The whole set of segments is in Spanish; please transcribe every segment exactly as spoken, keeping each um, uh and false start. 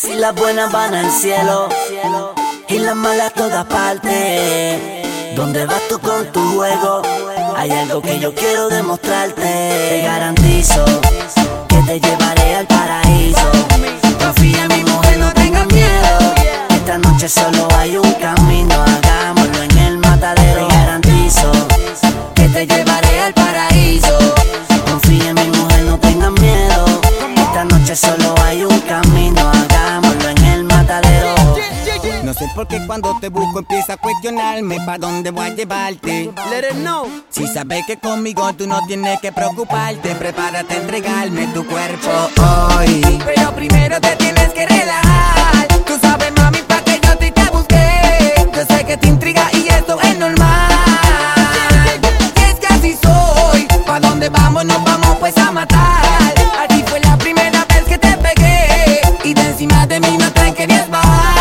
Si las buenas van al cielo y las malas a todas partes, ¿dónde vas tú con tu juego? Hay algo que yo quiero demostrarte. Te garantizo que te llevaré al paraíso. Confía en mi mujer, no tengas miedo. Esta noche solo hay un camino, hagámoslo en el matadero. Te garantizo que te llevaré al paraíso. Confía en mi mujer, no tengas miedo. Esta noche solo hay un camino, hagámoslo en el matadero. No sé por qué cuando te busco empieza a cuestionarme pa' dónde voy a llevarte. Let it know. Si sabes que conmigo tú no tienes que preocuparte, prepárate a entregarme tu cuerpo hoy. Pero primero te tienes que relajar. Tú sabes, mami, pa' que yo te, te busqué. Yo sé que te intriga y esto es normal. Y es que así soy. Pa' dónde vamos, nos vamos pues a matar. Aquí fue la primera vez que te pegué y de encima de mí no te querías bajar.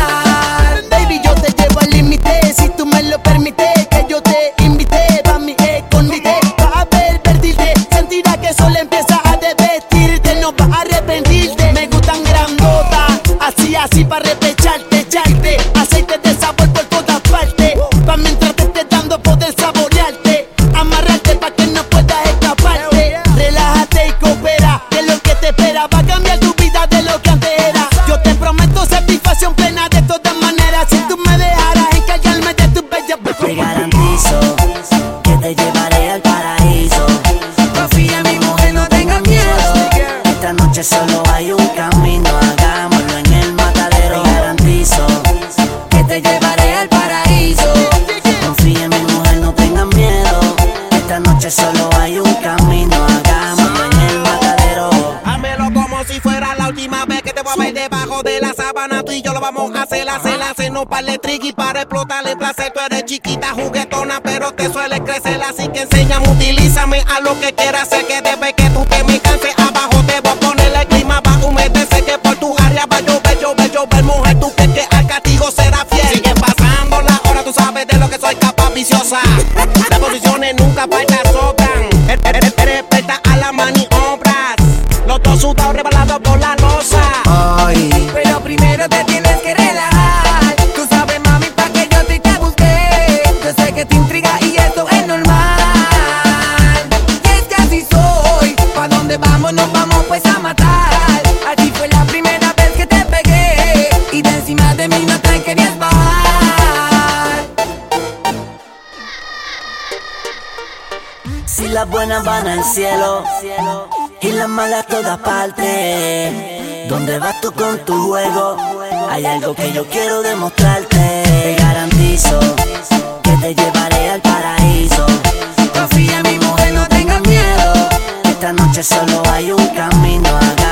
Si tú me lo permites, que yo te invité pa' mi escondite, pa' ver, perdiste, sentirás que solo empieza a desvestirte, no vas a arrepentirte. Me gustan grandotas, así, así pa' repecharte, echarte aceite de sabor por todas partes, pa' mientras te esté dando poder saborearte, amarrarte pa' que no puedas escaparte. Relájate y coopera, que lo que te espera va a cambiar tu vida de lo que antes era. Yo te prometo satisfacción plena de todas maneras, si tú me dejaras encargarme de tu bella. Te garantizo que te llevaré al paraíso. Confía en mi mujer, no tengas miedo. Esta noche solo hay un camino, hagámoslo en el matadero. Te garantizo que te llevaré al paraíso. Confía en mi mujer, no tengas miedo. Esta noche solo hay un camino, hagámoslo en el matadero. Hámelo como si fuera la última vez que te voy a ver debajo de la sábana. Tú y yo lo vamos a hacer, hacer, hacer. No para el triqui, para explotar el placer. Tú eres chiquita, juguetona, pero te suele crecer. Así que enséñame, utilízame a lo que quieras hacer. Que desde que tú te me canses, abajo te voy a poner el clima. Va a humedecer, que por tu área va a llover, llover, llover. Mujer, tú crees que al castigo será fiel. Sigue pasando la hora, tú sabes de lo que soy capaz, viciosa. Las posiciones nunca faltan, sobran. Eres experta a la maniobras. Los dos sudados rebalados por la losa. Hoy. Pero primero te tienes que relajar. Tú sabes, mami, pa' que yo te, te busqué. Yo sé que te intriga y esto es normal. Y es que así soy. Pa' dónde vamos, nos vamos pues a matar. Aquí fue la primera vez que te pegué y de encima de mí no te querías bajar. Si las buenas van al cielo y las malas a todas partes, ¿dónde vas tú con tu juego? Hay algo que yo quiero demostrarte. Te garantizo que te llevaré al paraíso. Confía en mi mujer, no tengas miedo. Esta noche solo hay un camino, haga